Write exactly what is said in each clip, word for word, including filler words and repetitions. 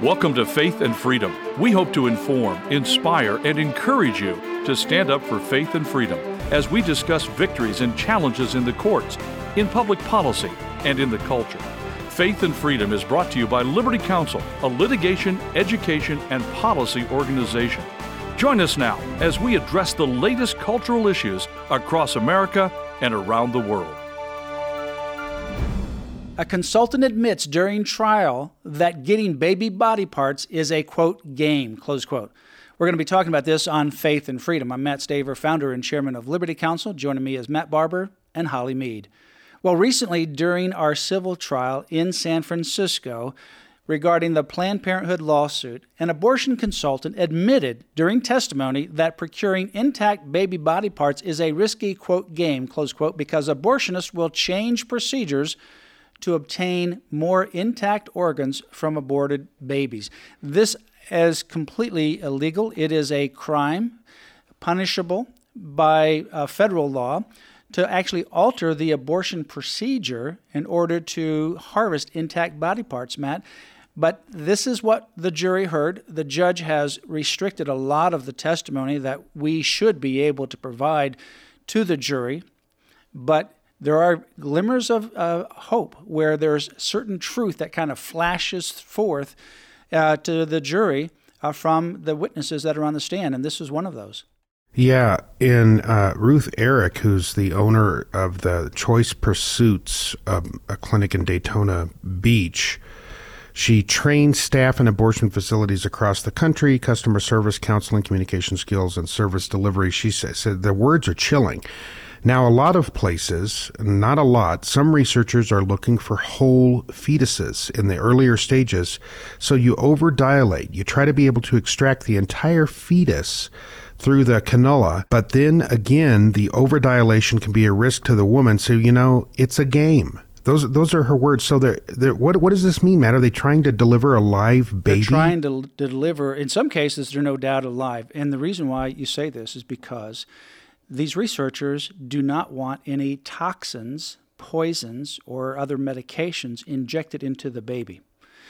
Welcome to Faith and Freedom. We hope to inform, inspire, and encourage you to stand up for faith and freedom as we discuss victories and challenges in the courts, in public policy, and in the culture. Faith and Freedom is brought to you by Liberty Counsel, a litigation, education, and policy organization. Join us now as we address the latest cultural issues across America and around the world. A consultant admits during trial that getting baby body parts is a, quote, game, close quote. We're going to be talking about this on Faith and Freedom. I'm Matt Staver, founder and chairman of Liberty Counsel. Joining me is Matt Barber and Holly Mead. Well, recently, during our civil trial in San Francisco regarding the Planned Parenthood lawsuit, an abortion consultant admitted during testimony that procuring intact baby body parts is a risky, quote, game, close quote, because abortionists will change procedures to obtain more intact organs from aborted babies. This is completely illegal. It is a crime punishable by uh, federal law to actually alter the abortion procedure in order to harvest intact body parts, Matt. But this is what the jury heard. The judge has restricted a lot of the testimony that we should be able to provide to the jury, but there are glimmers of uh, hope where there's certain truth that kind of flashes forth uh, to the jury uh, from the witnesses that are on the stand, and this is one of those. Yeah, in uh, Ruth Eric, who's the owner of the Choice Pursuits, um, a clinic in Daytona Beach, she trains staff in abortion facilities across the country, customer service, counseling, communication skills, and service delivery. She said the words are chilling. Now, a lot of places, not a lot, some researchers are looking for whole fetuses in the earlier stages. So you overdilate. You try to be able to extract the entire fetus through the cannula. But then again, the overdilation can be a risk to the woman. So, you know, it's a game. Those those are her words. So they're, they're, what what does this mean, Matt? Are they trying to deliver a live baby? They're trying to, to deliver, in some cases, they're no doubt alive. And the reason why you say this is because these researchers do not want any toxins, poisons, or other medications injected into the baby.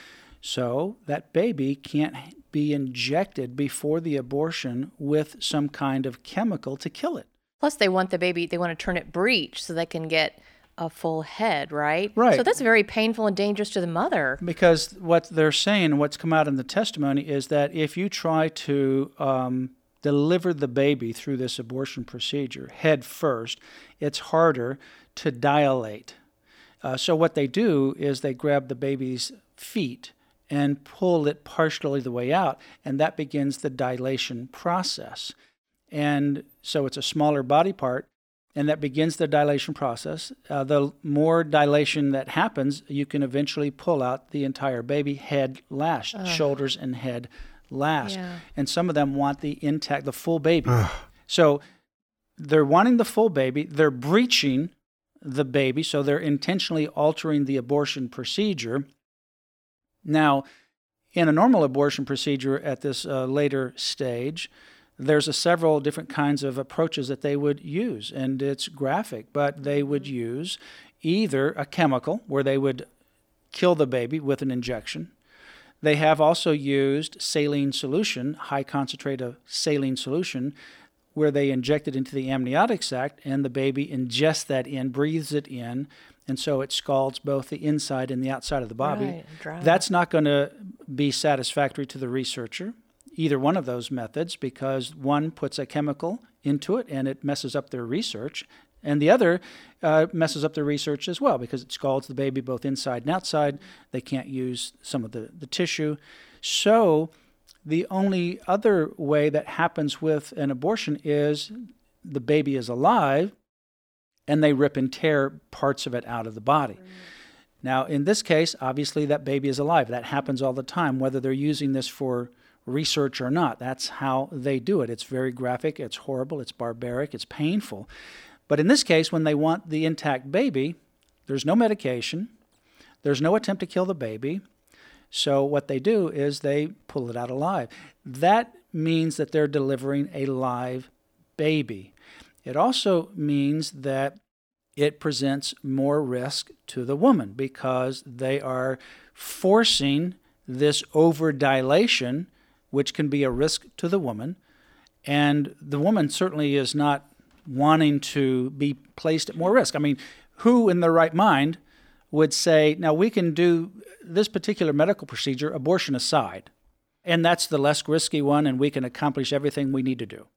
So that baby can't be injected before the abortion with some kind of chemical to kill it. Plus, they want the baby, they want to turn it breech so they can get a full head, right? Right. So that's very painful and dangerous to the mother. Because what they're saying, what's come out in the testimony, is that if you try to um, deliver the baby through this abortion procedure head first, it's harder to dilate. Uh, so what they do is they grab the baby's feet and pull it partially the way out, and that begins the dilation process. And so it's a smaller body part, and that begins the dilation process. Uh, the more dilation that happens, you can eventually pull out the entire baby, head last, Ugh. shoulders and head last. Yeah. And some of them want the intact, the full baby. Ugh. So they're wanting the full baby. They're breaching the baby, so they're intentionally altering the abortion procedure. Now, in a normal abortion procedure at this uh, later stage, there's a several different kinds of approaches that they would use, and it's graphic, but they would use either a chemical where they would kill the baby with an injection. They have also used saline solution, high concentrate of saline solution, where they inject it into the amniotic sac, and the baby ingests that in, breathes it in, and so it scalds both the inside and the outside of the body. Right, That's not going to be satisfactory to the researcher, either one of those methods, because one puts a chemical into it and it messes up their research, and the other uh, messes up their research as well because it scalds the baby both inside and outside. They can't use some of the, the tissue. So the only other way that happens with an abortion is the baby is alive and they rip and tear parts of it out of the body. Mm. Now, in this case, obviously that baby is alive. That happens all the time, whether they're using this for research or not. That's how they do it. It's very graphic, it's horrible, it's barbaric, it's painful. But in this case, when they want the intact baby, there's no medication, there's no attempt to kill the baby. So what they do is they pull it out alive. That means that they're delivering a live baby. It also means that it presents more risk to the woman because they are forcing this overdilation, which can be a risk to the woman. And the woman certainly is not wanting to be placed at more risk. I mean, who in their right mind would say, now we can do this particular medical procedure, abortion aside, and that's the less risky one, and we can accomplish everything we need to do.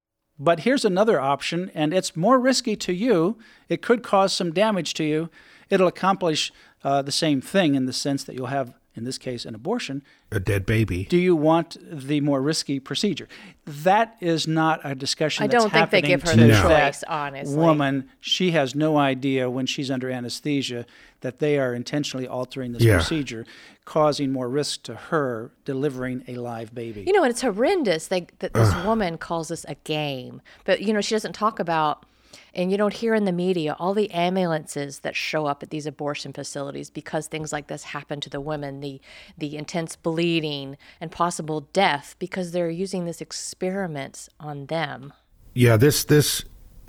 But here's another option, and it's more risky to you. It could cause some damage to you. It'll accomplish uh, the same thing in the sense that you'll have, in this case, an abortion. A dead baby. Do you want the more risky procedure? That is not a discussion I that's don't think they happening give her to the No. that choice, honestly. woman. She has no idea when she's under anesthesia that they are intentionally altering this Yeah. procedure, causing more risk to her delivering a live baby. You know, and it's horrendous they, that this woman calls this a game. But, you know, she doesn't talk about, and you don't hear in the media, all the ambulances that show up at these abortion facilities because things like this happen to the women, the, the intense bleeding and possible death because they're using this experiment on them. Yeah, this this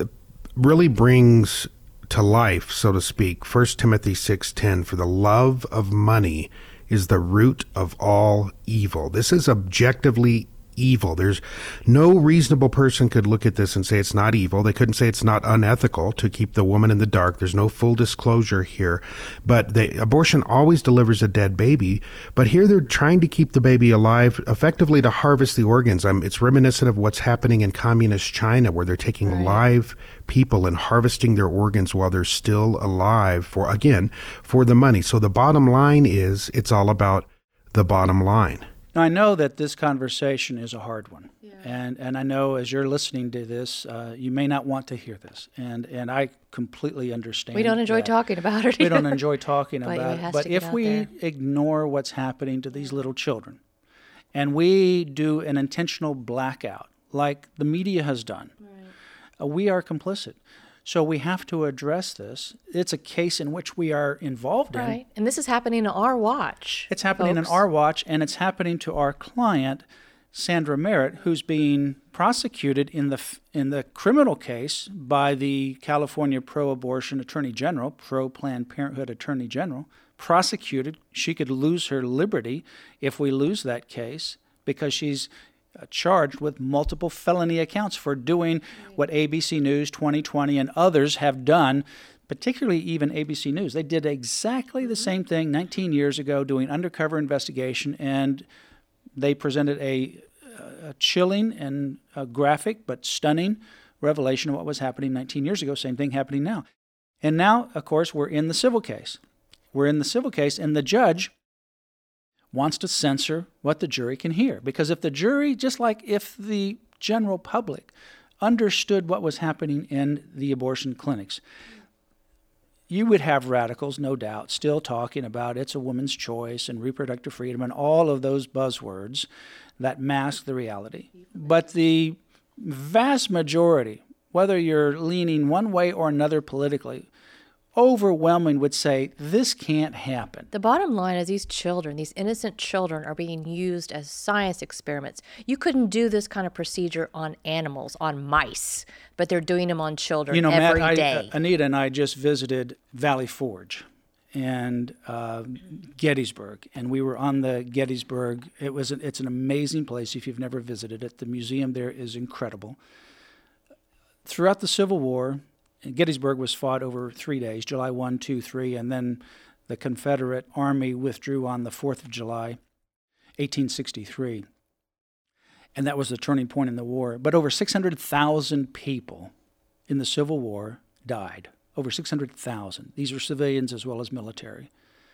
really brings to life, so to speak, First Timothy six ten, for the love of money is the root of all evil. This is objectively evil. There's no reasonable person could look at this and say it's not evil. They couldn't say it's not unethical to keep the woman in the dark. There's no full disclosure here. But the abortion always delivers a dead baby. But here they're trying to keep the baby alive, effectively to harvest the organs. Um, it's reminiscent of what's happening in communist China, where they're taking Right. live people and harvesting their organs while they're still alive for, again, for the money. So the bottom line is it's all about the bottom line. Now, I know that this conversation is a hard one, yeah. and and I know as you're listening to this, uh, you may not want to hear this, and, and I completely understand. We don't enjoy that. talking about it We either. don't enjoy talking But about it it. has But to get if out we there. ignore what's happening to these little children, and we do an intentional blackout, like the media has done, right. uh, we are complicit. So we have to address this. It's a case in which we are involved in. Right. And this is happening on our watch. It's happening folks. in our watch, and it's happening to our client, Sandra Merritt, who's being prosecuted in the in the criminal case by the California pro-abortion Attorney General, pro-Planned Parenthood Attorney General. Prosecuted. She could lose her liberty if we lose that case because she's charged with multiple felony accounts for doing what A B C News, twenty twenty, and others have done, particularly even A B C News. They did exactly the same thing nineteen years ago, doing undercover investigation, and they presented a, a chilling and a graphic but stunning revelation of what was happening nineteen years ago. Same thing happening now. And now, of course, we're in the civil case. We're in the civil case, and the judge wants to censor what the jury can hear. Because if the jury, just like if the general public understood what was happening in the abortion clinics, you would have radicals, no doubt, still talking about it's a woman's choice and reproductive freedom and all of those buzzwords that mask the reality. But the vast majority, whether you're leaning one way or another politically, overwhelming would say this can't happen. The bottom line is these children, these innocent children, are being used as science experiments. You couldn't do this kind of procedure on animals, on mice, but they're doing them on children you know, every Matt, day. I, uh, Anita and I just visited Valley Forge and uh, Gettysburg, and we were on the Gettysburg. It was an, it's an amazing place if you've never visited it. The museum there is incredible. Throughout the Civil War, Gettysburg was fought over three days, July first, two, three, and then the Confederate Army withdrew on the fourth of July, eighteen sixty-three. And that was the turning point in the war. But over six hundred thousand people in the Civil War died. Over six hundred thousand. These were civilians as well as military.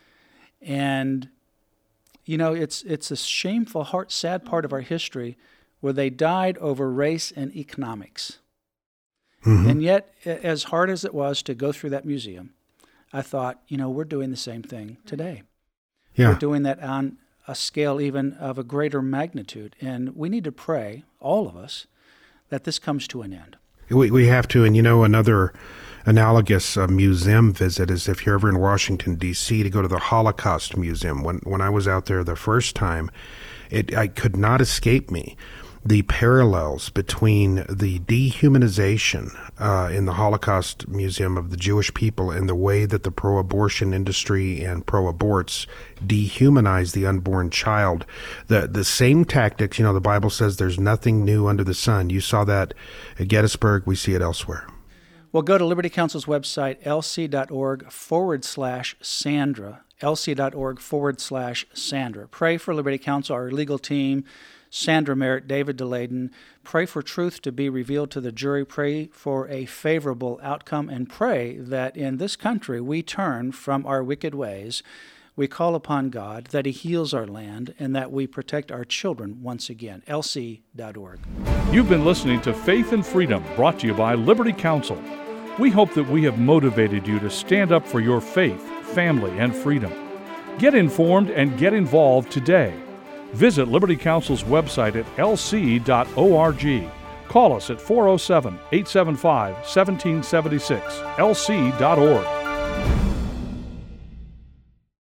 And, you know, it's it's a shameful, heart, sad part of our history where they died over race and economics. Mm-hmm. And yet, as hard as it was to go through that museum, I thought, you know, we're doing the same thing today. Yeah. We're doing that on a scale even of a greater magnitude. And we need to pray, all of us, that this comes to an end. We we have to, and you know, another analogous uh, museum visit is if you're ever in Washington, D C, to go to the Holocaust Museum. When when I was out there the first time, it I could not escape me. the parallels between the dehumanization uh, in the Holocaust Museum of the Jewish people and the way that the pro-abortion industry and pro-aborts dehumanize the unborn child. The the same tactics, you know, the Bible says there's nothing new under the sun. You saw that at Gettysburg. We see it elsewhere. Well, go to Liberty Counsel's website, lc.org forward slash Sandra, lc.org forward slash Sandra. Pray for Liberty Counsel, our legal team, Sandra Merritt, David DeLayden. Pray for truth to be revealed to the jury. Pray for a favorable outcome, and pray that in this country we turn from our wicked ways. We call upon God that He heals our land and that we protect our children once again. L C dot org. You've been listening to Faith and Freedom, brought to you by Liberty Counsel. We hope that we have motivated you to stand up for your faith, family, and freedom. Get informed and get involved today. Visit Liberty Counsel's website at l c dot org. Call us at four oh seven, eight seven five, one seven seven six, l c dot org.